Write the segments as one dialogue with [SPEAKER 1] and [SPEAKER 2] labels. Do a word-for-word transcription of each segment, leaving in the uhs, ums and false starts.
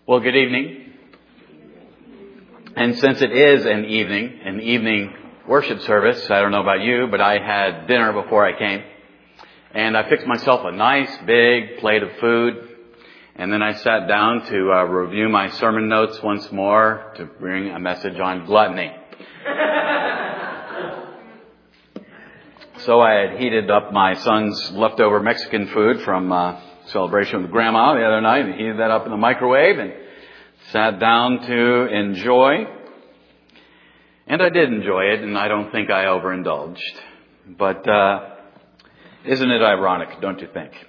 [SPEAKER 1] Well, good evening. And since it is an evening, an evening worship service, I don't know about you, but I had dinner before I came. And I fixed myself a nice big plate of food. And then I sat down to uh, review my sermon notes once more to bring a message on gluttony. So I had heated up my son's leftover Mexican food from uh, celebration with Grandma the other night, and heated that up in the microwave and sat down to enjoy. And I did enjoy it, and I don't think I overindulged. But uh, isn't it ironic, don't you think?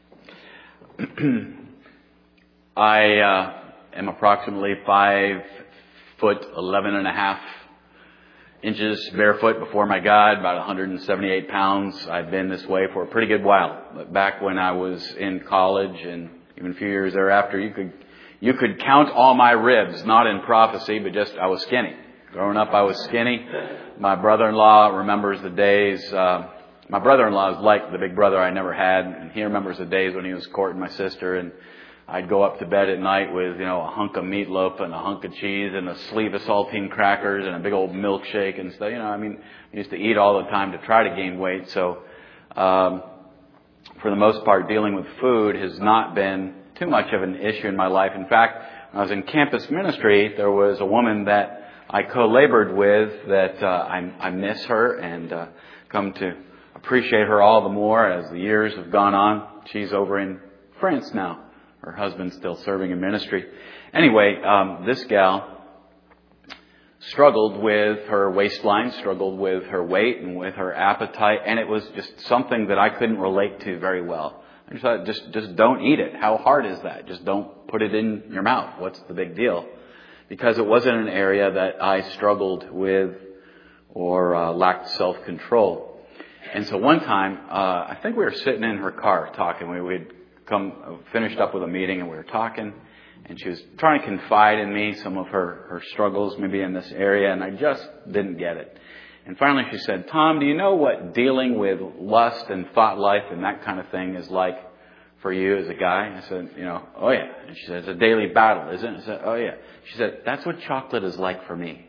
[SPEAKER 1] I uh, am approximately five foot eleven and a half inches barefoot before my God, about one hundred seventy-eight pounds. I've been this way for a pretty good while. But back when I was in college and even a few years thereafter, you could you could count all my ribs, not in prophecy, but just I was skinny. Growing up, I was skinny. My brother-in-law remembers the days. Uh, my brother-in-law is like the big brother I never had, and he remembers the days when he was courting my sister, and I'd go up to bed at night with, you know, a hunk of meatloaf and a hunk of cheese and a sleeve of saltine crackers and a big old milkshake and stuff. You know, I mean, I used to eat all the time to try to gain weight. So, um, for the most part, dealing with food has not been too much of an issue in my life. In fact, when I was in campus ministry, there was a woman that I co-labored with that uh, I, I miss her and uh, come to appreciate her all the more as the years have gone on. She's over in France now. Her husband's still serving in ministry. Anyway, um, this gal struggled with her waistline, struggled with her weight and with her appetite, and it was just something that I couldn't relate to very well. I just thought, just, just don't eat it. How hard is that? Just don't put it in your mouth. What's the big deal? Because it wasn't an area that I struggled with or uh, lacked self-control. And so one time, uh, I think we were sitting in her car talking. We, we'd come, finished up with a meeting and we were talking, and she was trying to confide in me some of her, her struggles maybe in this area, and I just didn't get it. And finally she said, "Tom, do you know what dealing with lust and thought life and that kind of thing is like for you as a guy?" I said, you know, "Oh yeah." And she said, "It's a daily battle, isn't it?" I said, "Oh yeah." She said, "That's what chocolate is like for me."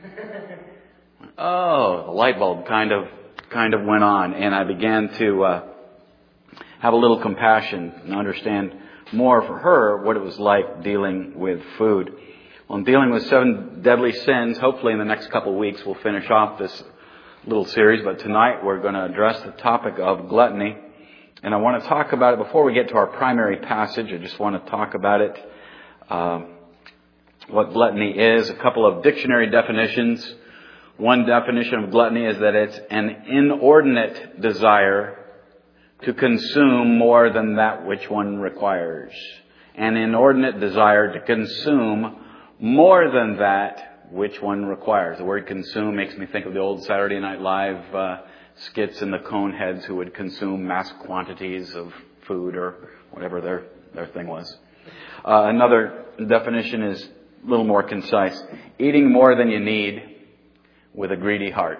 [SPEAKER 1] Oh, the light bulb kind of, kind of went on, and I began to, uh, have a little compassion and understand more for her what it was like dealing with food. Well, in dealing with seven deadly sins, hopefully in the next couple of weeks we'll finish off this little series, but tonight we're going to address the topic of gluttony. And I want to talk about it before we get to our primary passage. I just want to talk about it, um, what gluttony is, a couple of dictionary definitions. One definition of gluttony is that it's an inordinate desire to consume more than that which one requires. An inordinate desire to consume more than that which one requires. The word consume makes me think of the old Saturday Night Live uh, skits and the cone heads who would consume mass quantities of food or whatever their, their thing was. Uh, another definition is a little more concise. Eating more than you need with a greedy heart.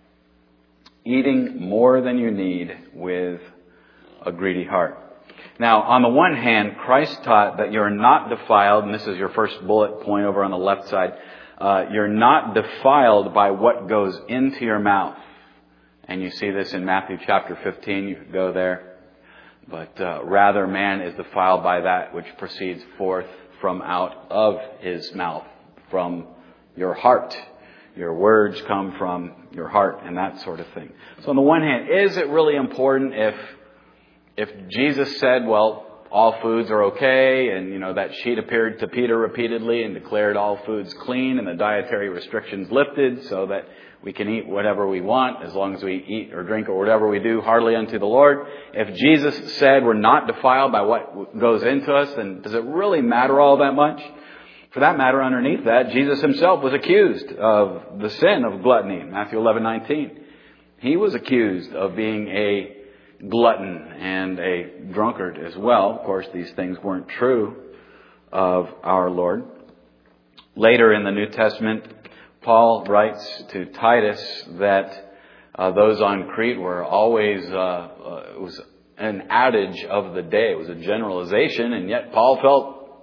[SPEAKER 1] Eating more than you need with a greedy heart. Now, on the one hand, Christ taught that you're not defiled, and this is your first bullet point over on the left side. Uh, you're not defiled by what goes into your mouth. And you see this in Matthew chapter fifteen. You could go there. But uh, rather, man is defiled by that which proceeds forth from out of his mouth, from your heart. Your words come from your heart and that sort of thing. So on the one hand, is it really important if If Jesus said, well, all foods are okay, and, you know, that sheet appeared to Peter repeatedly and declared all foods clean and the dietary restrictions lifted so that we can eat whatever we want as long as we eat or drink or whatever we do heartily unto the Lord. If Jesus said we're not defiled by what goes into us, then does it really matter all that much? For that matter, underneath that, Jesus himself was accused of the sin of gluttony. Matthew eleven nineteen. He was accused of being a glutton and a drunkard as well. Of course, these things weren't true of our Lord. Later in the New Testament, Paul writes to Titus that uh, those on Crete were always, uh, uh, it was an adage of the day. It was a generalization, and yet Paul felt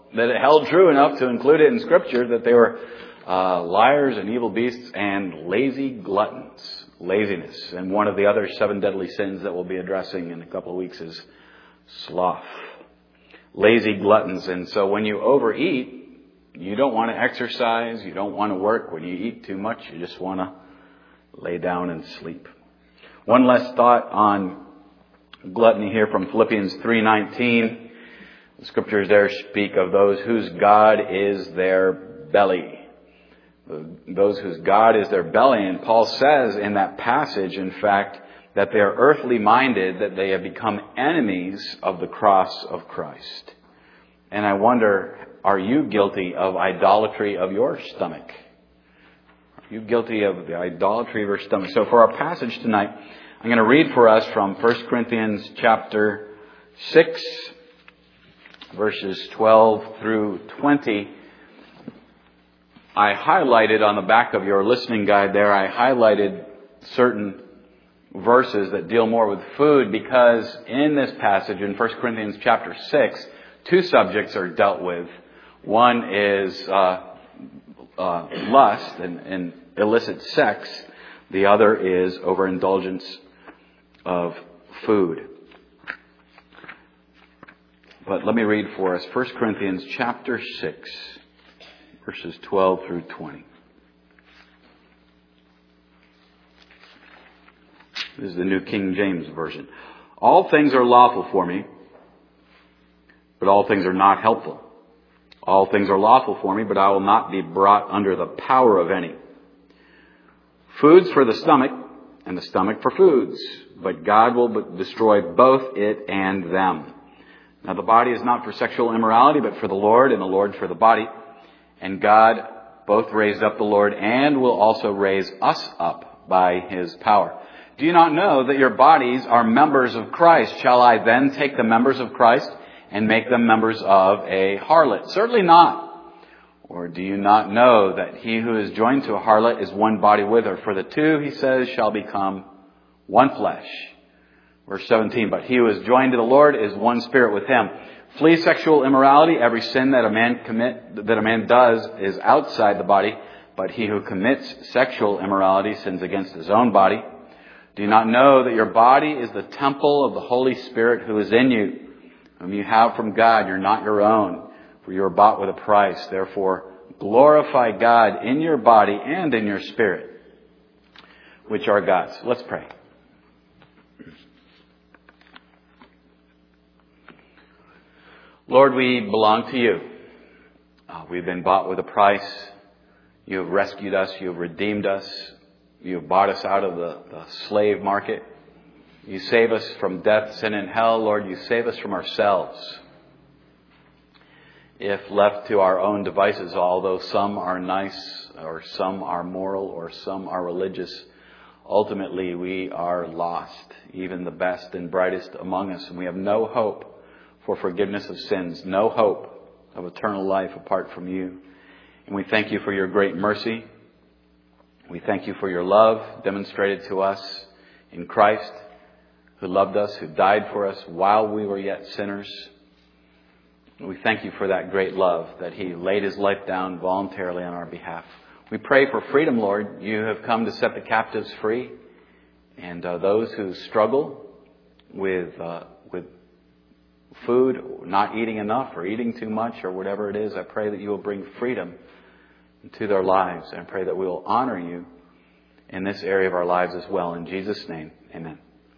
[SPEAKER 1] that it held true enough to include it in Scripture, that they were uh, liars and evil beasts and lazy gluttons. Laziness. And one of the other seven deadly sins that we'll be addressing in a couple of weeks is sloth. Lazy gluttons. And so when you overeat, you don't want to exercise, you don't want to work. When you eat too much, you just want to lay down and sleep. One last thought on gluttony here from Philippians three nineteen. The scriptures there speak of those whose God is their belly. Those whose God is their belly. And Paul says in that passage, in fact, that they are earthly minded, that they have become enemies of the cross of Christ. And I wonder, are you guilty of idolatry of your stomach? Are you guilty of the idolatry of your stomach? So for our passage tonight, I'm going to read for us from First Corinthians chapter six, verses twelve through twenty. I highlighted on the back of your listening guide there, I highlighted certain verses that deal more with food, because in this passage in First Corinthians chapter six, two subjects are dealt with. One is uh, uh, lust and, and illicit sex. The other is overindulgence of food. But let me read for us First Corinthians chapter six, verses twelve through twenty. This is the New King James Version. All things are lawful for me, but all things are not helpful. All things are lawful for me, but I will not be brought under the power of any. Foods for the stomach, and the stomach for foods, but God will destroy both it and them. Now the body is not for sexual immorality, but for the Lord, and the Lord for the body. And God both raised up the Lord and will also raise us up by His power. Do you not know that your bodies are members of Christ? Shall I then take the members of Christ and make them members of a harlot? Certainly not. Or do you not know that he who is joined to a harlot is one body with her? For the two, he says, shall become one flesh. Verse seventeen, but he who is joined to the Lord is one spirit with him. Flee sexual immorality. Every sin that a man commit, that a man does is outside the body, but he who commits sexual immorality sins against his own body. Do you not know that your body is the temple of the Holy Spirit who is in you, whom you have from God? You're not your own, for you are bought with a price. Therefore, glorify God in your body and in your spirit, which are God's. Let's pray. Lord, we belong to you. Uh, we've been bought with a price. You have rescued us. You have redeemed us. You have bought us out of the, the slave market. You save us from death, sin, and hell. Lord, you save us from ourselves. If left to our own devices, although some are nice, or some are moral, or some are religious, ultimately we are lost, even the best and brightest among us. And we have no hope for forgiveness of sins, no hope of eternal life apart from you. And we thank you for your great mercy. We thank you for your love demonstrated to us in Christ, who loved us, who died for us while we were yet sinners. We thank you for that great love, that he laid his life down voluntarily on our behalf. We pray for freedom, Lord. You have come to set the captives free. And uh, those who struggle with uh, with food, not eating enough or eating too much or whatever it is, I pray that you will bring freedom into their lives. And I pray that we will honor you in this area of our lives as well. In Jesus' name, amen.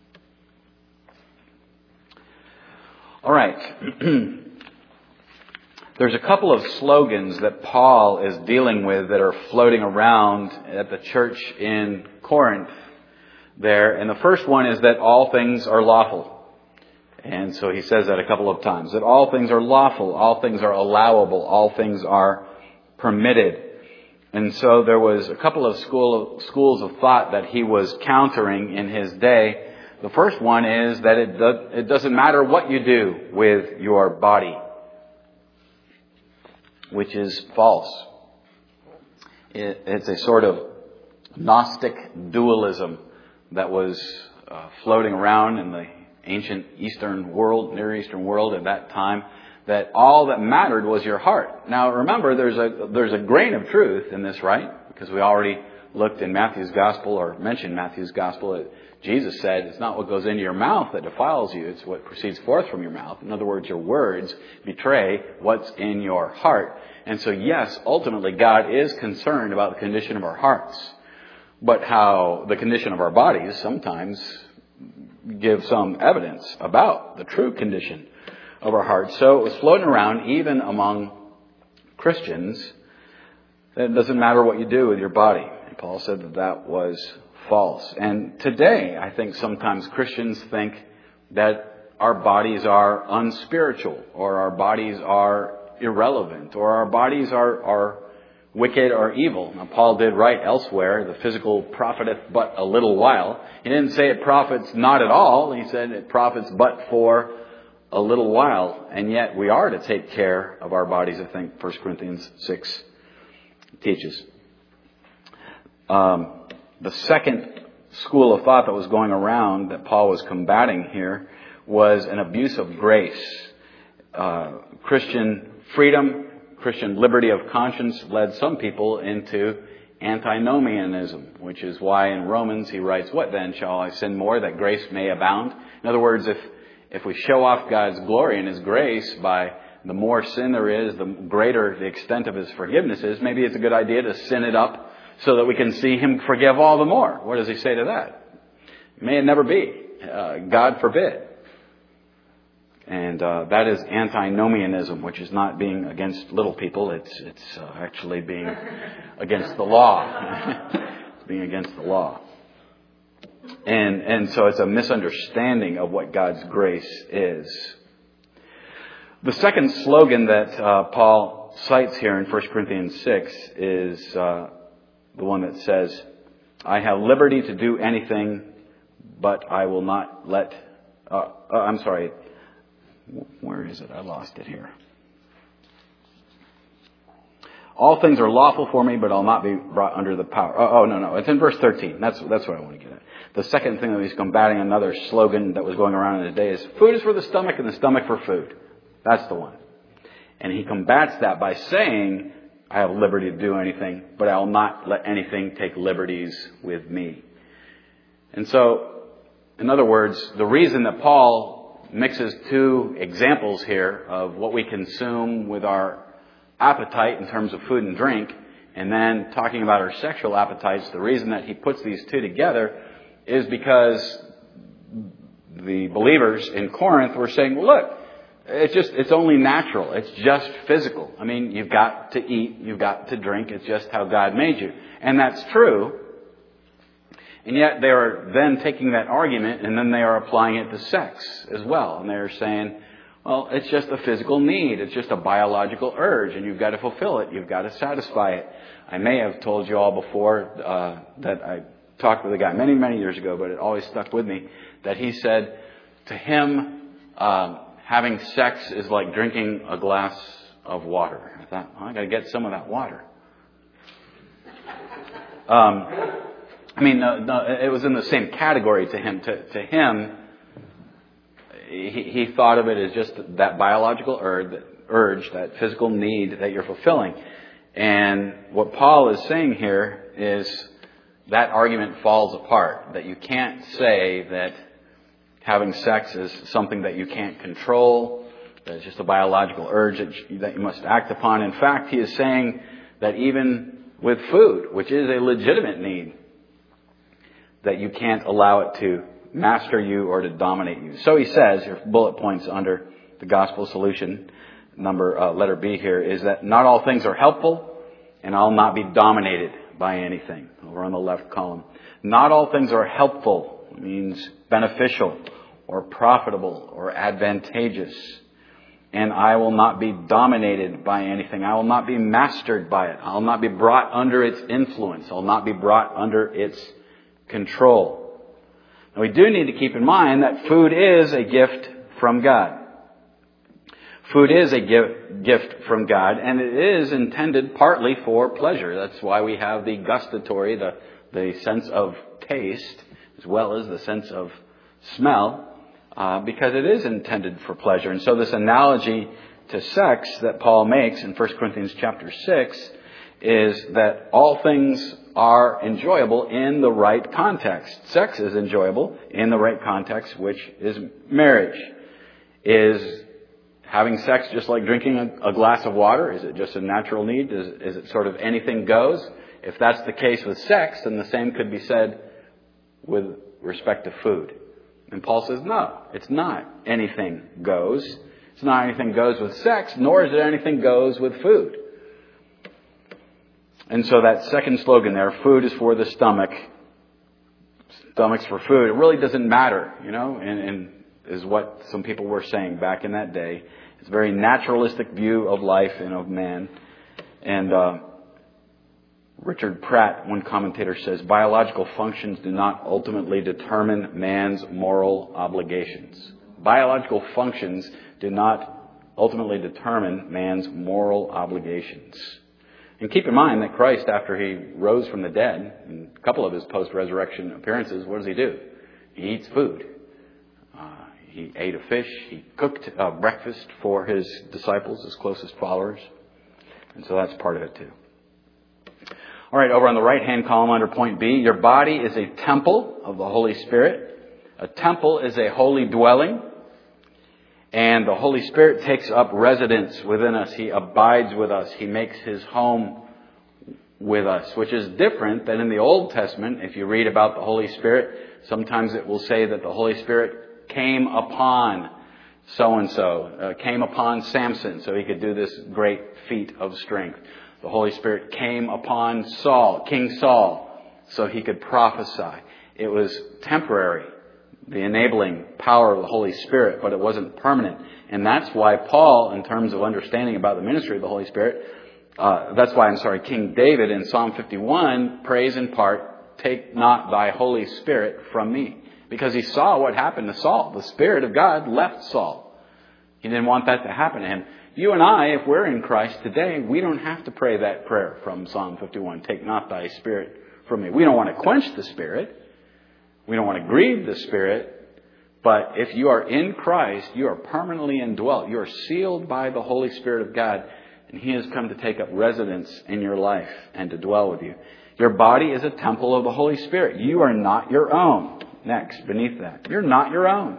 [SPEAKER 1] All right. There's a couple of slogans that Paul is dealing with that are floating around at the church in Corinth there. And the first one is that all things are lawful. And so he says that a couple of times. That all things are lawful, all things are allowable, all things are permitted. And so there was a couple of school of, schools of thought that he was countering in his day. The first one is that it, do, it doesn't matter what you do with your body, which is false. It, it's a sort of Gnostic dualism that was uh, floating around in the ancient Eastern world, Near Eastern world at that time, that all that mattered was your heart. Now remember, there's a, there's a grain of truth in this, right? Because we already looked in Matthew's Gospel, or mentioned Matthew's Gospel, that Jesus said, it's not what goes into your mouth that defiles you, it's what proceeds forth from your mouth. In other words, your words betray what's in your heart. And so yes, ultimately God is concerned about the condition of our hearts. But how the condition of our bodies sometimes give some evidence about the true condition of our hearts. So it was floating around even among Christians that it doesn't matter what you do with your body. And Paul said that that was false. And today, I think sometimes Christians think that our bodies are unspiritual, or our bodies are irrelevant, or our bodies are, are wicked or evil. Now, Paul did write elsewhere, the physical profiteth but a little while. He didn't say it profits not at all. He said it profits but for a little while. And yet we are to take care of our bodies, I think First Corinthians six teaches. Um, the second school of thought that was going around that Paul was combating here was an abuse of grace. Uh, Christian freedom, Christian liberty of conscience led some people into antinomianism, which is why in Romans he writes, what then? Shall I sin more that grace may abound? In other words, if if we show off God's glory and His grace by the more sin there is, the greater the extent of His forgiveness is, maybe it's a good idea to sin it up so that we can see Him forgive all the more. What does he say to that? May it never be. Uh, God forbid. And uh, that is antinomianism, which is not being against little people. It's it's uh, actually being against the law. It's being against the law. And and so it's a misunderstanding of what God's grace is. The second slogan that uh, Paul cites here in First Corinthians six is uh, the one that says, I have liberty to do anything, but I will not let... Uh, uh, I'm sorry. Where is it? I lost it here. All things are lawful for me, but I'll not be brought under the power. Oh, oh, no, no. It's in verse thirteen. That's that's what I want to get at. The second thing that he's combating, another slogan that was going around in his day, is food is for the stomach and the stomach for food. That's the one. And he combats that by saying, I have liberty to do anything, but I will not let anything take liberties with me. And so, in other words, the reason that Paul mixes two examples here of what we consume with our appetite in terms of food and drink, and then talking about our sexual appetites, the reason that he puts these two together is because the believers in Corinth were saying, well, look, it's just, it's only natural. It's just physical. I mean, you've got to eat, you've got to drink. It's just how God made you. And that's true. And yet they are then taking that argument and then they are applying it to sex as well. And they're saying, well, it's just a physical need. It's just a biological urge and you've got to fulfill it. You've got to satisfy it. I may have told you all before uh, that I talked with a guy many, many years ago, but it always stuck with me, that he said to him, uh, having sex is like drinking a glass of water. I thought, well, I got to get some of that water. Um, I mean, no, no, it was in the same category to him. To, to him, he, he thought of it as just that biological urge, urge, that physical need that you're fulfilling. And what Paul is saying here is that argument falls apart. That you can't say that having sex is something that you can't control, that it's just a biological urge that you, that you must act upon. In fact, he is saying that even with food, which is a legitimate need, that you can't allow it to master you or to dominate you. So he says, your bullet points under the gospel solution, number uh, letter B here, is that not all things are helpful, and I'll not be dominated by anything. Over on the left column. Not all things are helpful. It means beneficial or profitable or advantageous. And I will not be dominated by anything. I will not be mastered by it. I'll not be brought under its influence. I'll not be brought under its control. Now, we do need to keep in mind that food is a gift from God. Food is a gift from God, and it is intended partly for pleasure. That's why we have the gustatory, the, the sense of taste, as well as the sense of smell. uh, because it is intended for pleasure. And so this analogy to sex that Paul makes in First Corinthians chapter six is that all things are enjoyable in the right context. Sex is enjoyable in the right context, which is marriage. Is having sex just like drinking a, a glass of water? Is it just a natural need? Is, is it sort of anything goes? If that's the case with sex, then the same could be said with respect to food. And Paul says, no, it's not anything goes. It's not anything goes with sex, nor is it anything goes with food. And so that second slogan there, food is for the stomach, stomach's for food, it really doesn't matter, you know, and, and is what some people were saying back in that day. It's a very naturalistic view of life and of man. And uh, Richard Pratt, one commentator, says, biological functions do not ultimately determine man's moral obligations. Biological functions do not ultimately determine man's moral obligations. And keep in mind that Christ, after he rose from the dead, in a couple of his post-resurrection appearances, what does he do? He eats food. Uh, he ate a fish. He cooked uh, breakfast for his disciples, his closest followers. And so that's part of it too. All right, over on the right-hand column under point B, your body is a temple of the Holy Spirit. A temple is a holy dwelling. And the Holy Spirit takes up residence within us. He abides with us. He makes his home with us, which is different than in the Old Testament. If you read about the Holy Spirit, sometimes it will say that the Holy Spirit came upon so-and-so, uh, came upon Samson so he could do this great feat of strength. The Holy Spirit came upon Saul, King Saul, so he could prophesy. It was temporary, the enabling power of the Holy Spirit, but it wasn't permanent. And that's why Paul, in terms of understanding about the ministry of the Holy Spirit, uh, that's why, I'm sorry, King David in Psalm fifty-one prays in part, take not thy Holy Spirit from me. Because he saw what happened to Saul. The Spirit of God left Saul. He didn't want that to happen to him. You and I, if we're in Christ today, we don't have to pray that prayer from Psalm fifty-one. Take not thy Spirit from me. We don't want to quench the Spirit. We don't want to grieve the Spirit. But if you are in Christ, you are permanently indwelt. You are sealed by the Holy Spirit of God. And He has come to take up residence in your life and to dwell with you. Your body is a temple of the Holy Spirit. You are not your own. Next, beneath that, you're not your own.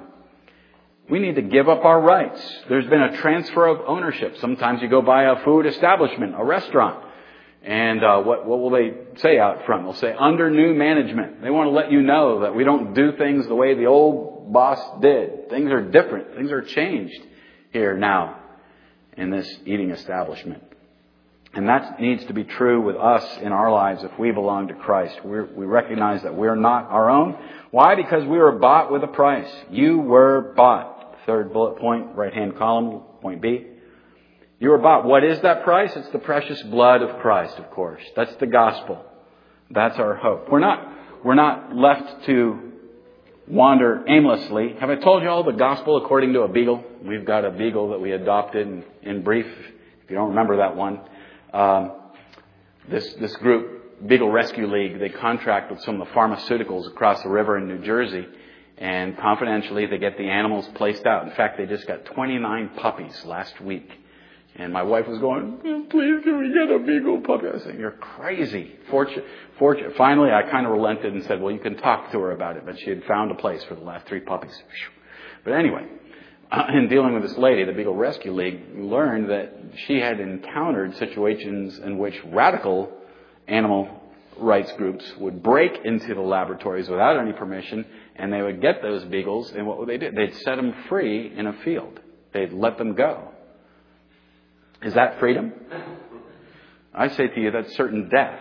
[SPEAKER 1] We need to give up our rights. There's been a transfer of ownership. Sometimes you go by a food establishment, a restaurant. And uh, what, what will they say out front? They'll say, under new management. They want to let you know that we don't do things the way the old boss did. Things are different. Things are changed here now in this eating establishment. And that needs to be true with us in our lives if we belong to Christ. We're, we recognize that we're not our own. Why? Because we were bought with a price. You were bought. Third bullet point, right-hand column, point B. You were bought. What is that price? It's the precious blood of Christ, of course. That's the gospel. That's our hope. We're not, we're not left to wander aimlessly. Have I told you all the gospel according to a beagle? We've got a beagle that we adopted in, in brief. If you don't remember that one. Um, this, this group, Beagle Rescue League, they contract with some of the pharmaceuticals across the river in New Jersey. And confidentially, they get the animals placed out. In fact, they just got twenty-nine puppies last week. And my wife was going, please, can we get a beagle puppy? I was saying, you're crazy. Fortune, fortune. Finally, I kind of relented and said, well, you can talk to her about it. But she had found a place for the last three puppies. But anyway, uh, in dealing with this lady, the Beagle Rescue League, we learned that she had encountered situations in which radical animal rights groups would break into the laboratories without any permission, and they would get those beagles, and what would they do? They'd set them free in a field. They'd let them go. Is that freedom? I say to you, that's certain death.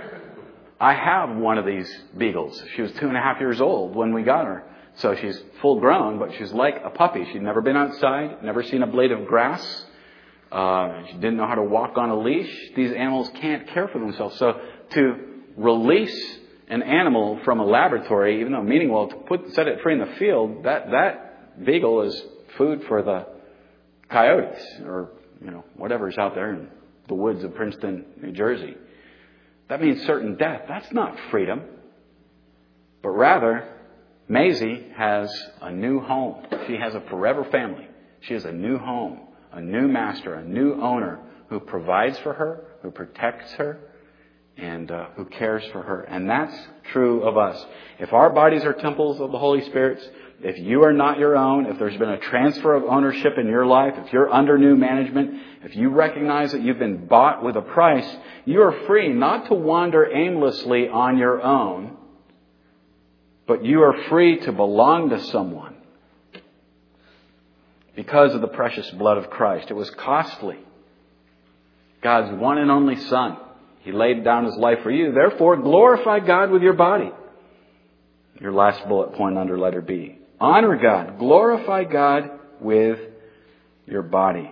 [SPEAKER 1] I have one of these beagles. She was two and a half years old when we got her. So she's full grown, but she's like a puppy. She'd never been outside, never seen a blade of grass. Uh, she didn't know how to walk on a leash. These animals can't care for themselves. So to release an animal from a laboratory, even though meaning well, to put set it free in the field, that, that beagle is food for the coyotes or you know, whatever's out there in the woods of Princeton, New Jersey. That means certain death. That's not freedom. But rather, Maisie has a new home. She has a forever family. She has a new home, a new master, a new owner who provides for her, who protects her, and uh, who cares for her. And that's true of us. If our bodies are temples of the Holy Spirit's, if you are not your own, if there's been a transfer of ownership in your life, if you're under new management, if you recognize that you've been bought with a price, you are free not to wander aimlessly on your own, but you are free to belong to someone because of the precious blood of Christ. It was costly. God's one and only Son. He laid down His life for you. Therefore, glorify God with your body. Your last bullet point under letter B. Honor God. Glorify God with your body.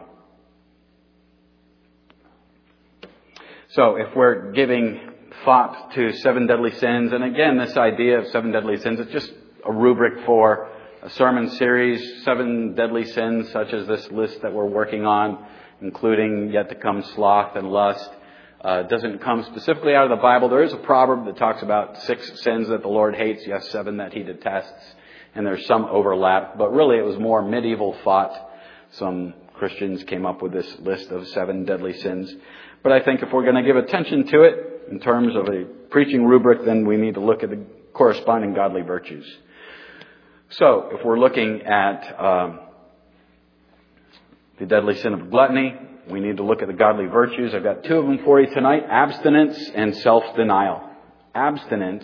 [SPEAKER 1] So if we're giving thought to seven deadly sins, and again, this idea of seven deadly sins, it's just a rubric for a sermon series, seven deadly sins, such as this list that we're working on, including yet to come sloth and lust. Uh, doesn't come specifically out of the Bible. There is a proverb that talks about six sins that the Lord hates, yes, seven that He detests, and there's some overlap, but really it was more medieval thought. Some Christians came up with this list of seven deadly sins. But I think if we're going to give attention to it in terms of a preaching rubric, then we need to look at the corresponding godly virtues. So if we're looking at um, the deadly sin of gluttony, we need to look at the godly virtues. I've got two of them for you tonight: abstinence and self-denial. Abstinence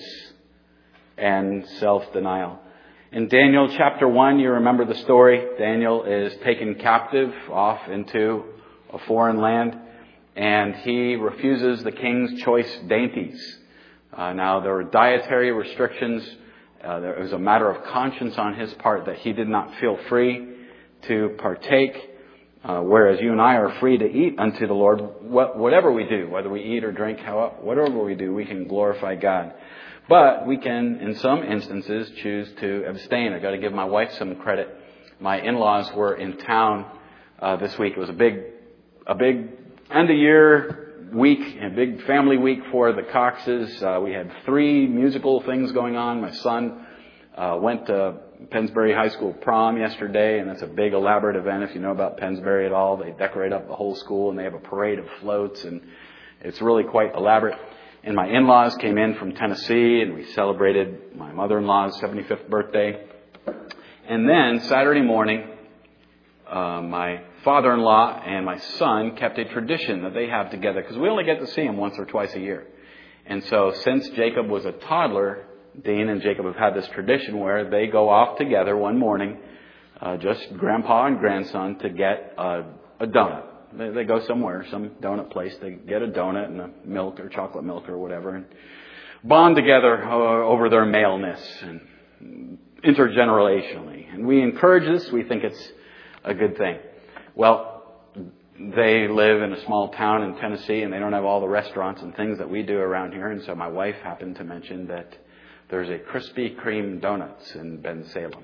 [SPEAKER 1] and self-denial. In Daniel chapter one, you remember the story. Daniel is taken captive off into a foreign land, and he refuses the king's choice dainties. Uh, now, there were dietary restrictions. Uh, there was a matter of conscience on his part that he did not feel free to partake. Uh, whereas you and I are free to eat unto the Lord whatever we do, whether we eat or drink, however, whatever we do, we can glorify God. But we can, in some instances, choose to abstain. I've got to give my wife some credit. My in-laws were in town uh, this week. It was a big, a big end-of-year week, a big family week for the Coxes. Uh, we had three musical things going on. My son uh, went to Pennsbury High School prom yesterday, and that's a big elaborate event. If you know about Pennsbury at all, they decorate up the whole school, and they have a parade of floats, and it's really quite elaborate. And my in-laws came in from Tennessee, and we celebrated my mother-in-law's seventy-fifth birthday. And then Saturday morning, uh, my father-in-law and my son kept a tradition that they have together, because we only get to see him once or twice a year. And so since Jacob was a toddler, Dean and Jacob have had this tradition where they go off together one morning, uh, just grandpa and grandson, to get a, a donut. They, they go somewhere, some donut place. They get a donut and a milk or chocolate milk or whatever, and bond together uh, over their maleness and intergenerationally. And we encourage this. We think it's a good thing. Well, they live in a small town in Tennessee, and they don't have all the restaurants and things that we do around here. And so my wife happened to mention that there's a Krispy Kreme donuts in Bensalem.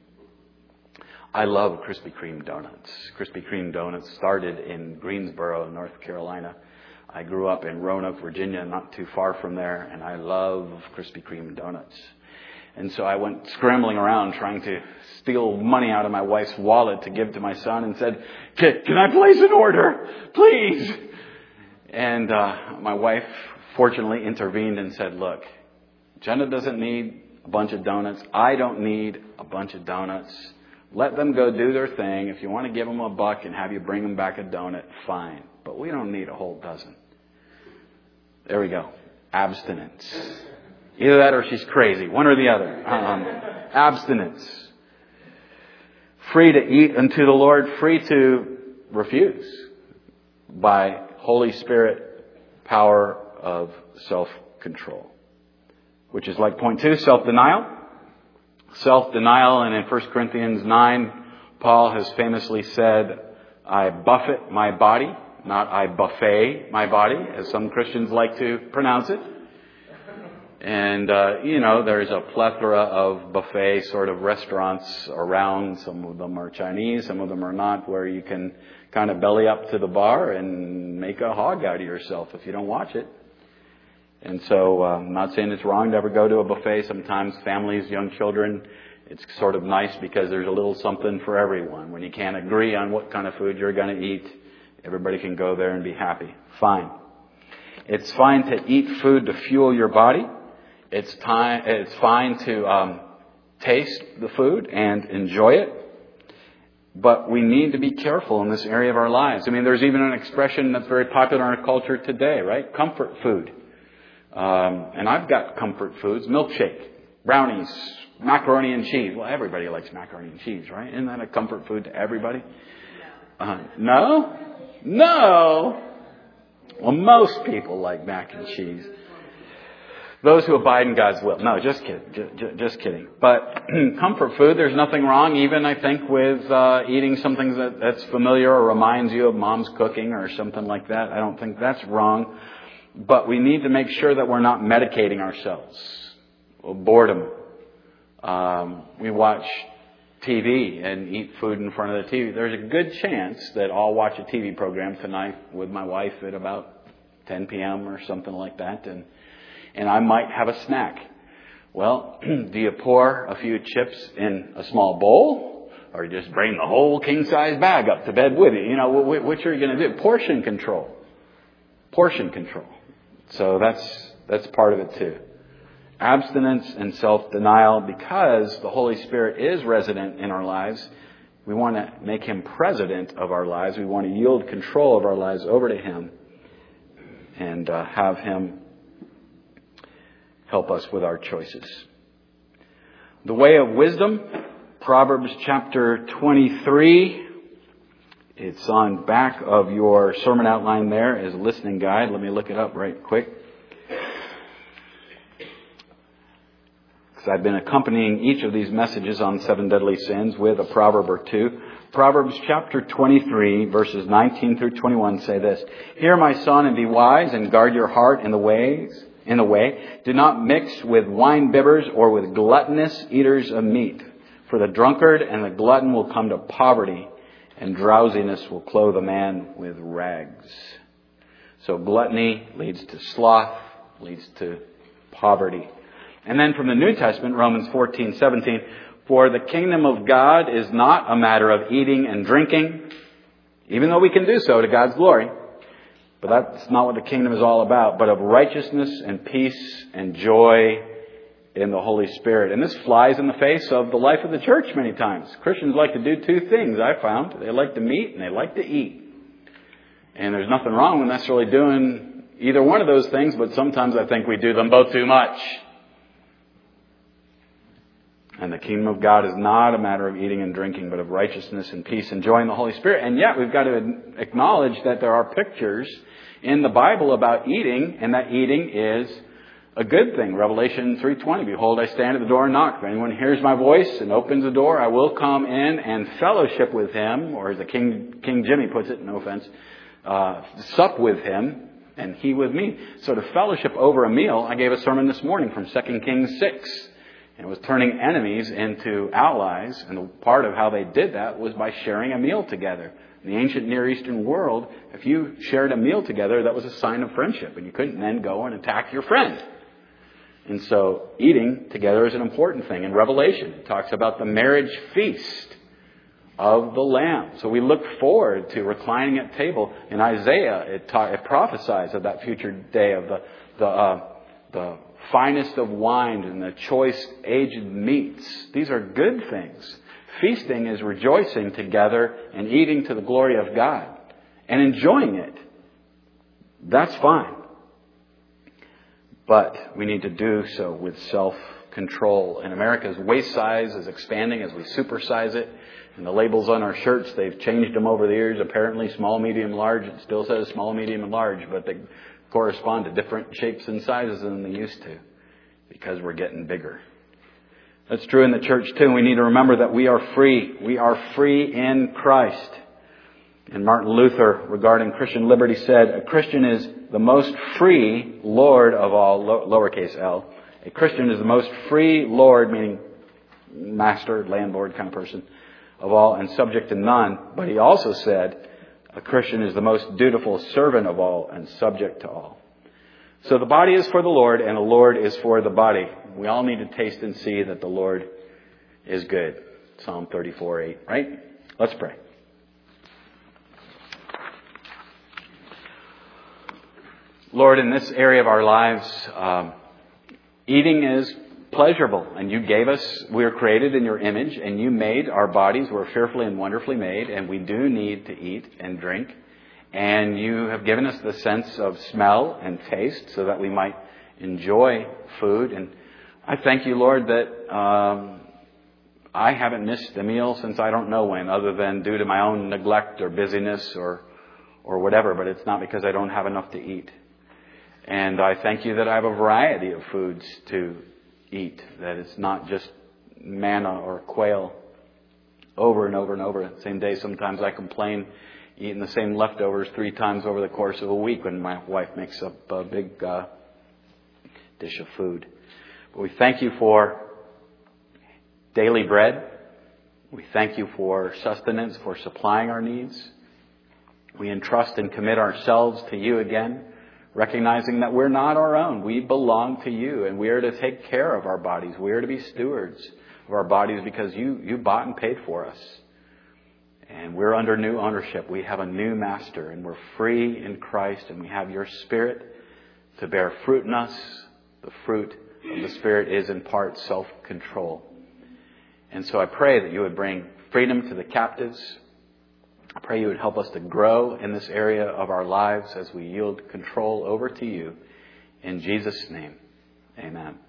[SPEAKER 1] I love Krispy Kreme donuts. Krispy Kreme donuts started in Greensboro, North Carolina. I grew up in Roanoke, Virginia, not too far from there, and I love Krispy Kreme donuts. And so I went scrambling around trying to steal money out of my wife's wallet to give to my son, and said, can, can I place an order, please? And uh, my wife fortunately intervened and said, look, Jenna doesn't need a bunch of donuts. I don't need a bunch of donuts. Let them go do their thing. If you want to give them a buck and have you bring them back a donut, fine. But we don't need a whole dozen. There we go. Abstinence. Either that or she's crazy. One or the other. Um, abstinence. Free to eat unto the Lord. Free to refuse by Holy Spirit power of self-control. Which is like point two, self-denial. Self-denial, and in First Corinthians nine, Paul has famously said, I buffet my body, not I buffet my body, as some Christians like to pronounce it. And, uh, you know, there's a plethora of buffet sort of restaurants around. Some of them are Chinese, some of them are not, where you can kind of belly up to the bar and make a hog out of yourself if you don't watch it. And so uh, I'm not saying it's wrong to ever go to a buffet. Sometimes families, young children, it's sort of nice because there's a little something for everyone. When you can't agree on what kind of food you're going to eat, everybody can go there and be happy. Fine. It's fine to eat food to fuel your body. It's time. It's fine to um, taste the food and enjoy it. But we need to be careful in this area of our lives. I mean, there's even an expression that's very popular in our culture today, right? Comfort food. Um, and I've got comfort foods. Milkshake, brownies, macaroni and cheese. Well, everybody likes macaroni and cheese, right? Isn't that a comfort food to everybody? Uh, no? No! Well, most people like mac and cheese. Those who abide in God's will. No, just kidding. Just, just kidding. But comfort food, there's nothing wrong, even I think, with uh, eating something that, that's familiar or reminds you of mom's cooking or something like that. I don't think that's wrong. But we need to make sure that we're not medicating ourselves. Well, boredom. Um, we watch T V and eat food in front of the T V. There's a good chance that I'll watch a T V program tonight with my wife at about ten p.m. or something like that. And and I might have a snack. Well, do you pour a few chips in a small bowl? Or just bring the whole king-size bag up to bed with you? You know, which are you going to do? Portion control. Portion control. So that's that's part of it too. Abstinence and self-denial, because the Holy Spirit is resident in our lives. We want to make Him president of our lives. We want to yield control of our lives over to Him and uh, have Him help us with our choices. The way of wisdom, Proverbs chapter twenty-three. It's on back of your sermon outline there as a listening guide. Let me look it up right quick. Because I've been accompanying each of these messages on seven deadly sins with a proverb or two. Proverbs chapter twenty-three, verses nineteen through twenty-one say this. Hear, my son, and be wise, and guard your heart in the ways, in the way. Do not mix with wine bibbers or with gluttonous eaters of meat. For the drunkard and the glutton will come to poverty, and drowsiness will clothe a man with rags. So gluttony leads to sloth, leads to poverty. And then from the New Testament, Romans fourteen seventeen, for the kingdom of God is not a matter of eating and drinking, even though we can do so to God's glory. But that's not what the kingdom is all about, but of righteousness and peace and joy in the Holy Spirit. And this flies in the face of the life of the church many times. Christians like to do two things, I found. They like to meet and they like to eat. And there's nothing wrong with necessarily doing either one of those things, but sometimes I think we do them both too much. And the kingdom of God is not a matter of eating and drinking, but of righteousness and peace and joy in the Holy Spirit. And yet we've got to acknowledge that there are pictures in the Bible about eating, and that eating is a good thing. Revelation three twenty, behold, I stand at the door and knock. If anyone hears my voice and opens the door, I will come in and fellowship with him, or as the King, King Jimmy puts it, no offense, uh, sup with him, and he with me. So to fellowship over a meal, I gave a sermon this morning from Second Kings six. And it was turning enemies into allies. And the part of how they did that was by sharing a meal together. In the ancient Near Eastern world, if you shared a meal together, that was a sign of friendship. And you couldn't then go and attack your friend. And so eating together is an important thing. In Revelation, it talks about the marriage feast of the Lamb. So we look forward to reclining at table. In Isaiah, it, ta- it prophesies of that future day of the the uh, the finest of wine and the choice aged meats. These are good things. Feasting is rejoicing together and eating to the glory of God and enjoying it. That's fine. But we need to do so with self-control. And America's waist size is expanding as we supersize it. And the labels on our shirts, they've changed them over the years. Apparently small, medium, large. It still says small, medium, and large, but they correspond to different shapes and sizes than they used to, because we're getting bigger. That's true in the church too. We need to remember that we are free. We are free in Christ. And Martin Luther, regarding Christian liberty, said, a Christian is the most free Lord of all, lowercase l. A Christian is the most free Lord, meaning master, landlord kind of person, of all, and subject to none. But he also said, a Christian is the most dutiful servant of all and subject to all. So the body is for the Lord, and the Lord is for the body. We all need to taste and see that the Lord is good. Psalm thirty-four eight, right? Let's pray. Lord, in this area of our lives, um, eating is pleasurable. And you gave us, we are created in your image, and you made our bodies. We're fearfully and wonderfully made, and we do need to eat and drink. And you have given us the sense of smell and taste so that we might enjoy food. And I thank you, Lord, that um, I haven't missed a meal since I don't know when, other than due to my own neglect or busyness or or whatever. But it's not because I don't have enough to eat. And I thank you that I have a variety of foods to eat, that it's not just manna or quail over and over and over the same day. Sometimes I complain eating the same leftovers three times over the course of a week when my wife makes up a big uh, dish of food. But we thank you for daily bread. We thank you for sustenance, for supplying our needs. We entrust and commit ourselves to you again, recognizing that we're not our own. We belong to you, and we are to take care of our bodies. We are to be stewards of our bodies because you, you bought and paid for us. And we're under new ownership. We have a new master, and we're free in Christ, and we have your Spirit to bear fruit in us. The fruit of the Spirit is in part self-control. And so I pray that you would bring freedom to the captives. I pray you would help us to grow in this area of our lives as we yield control over to you. In Jesus' name, amen.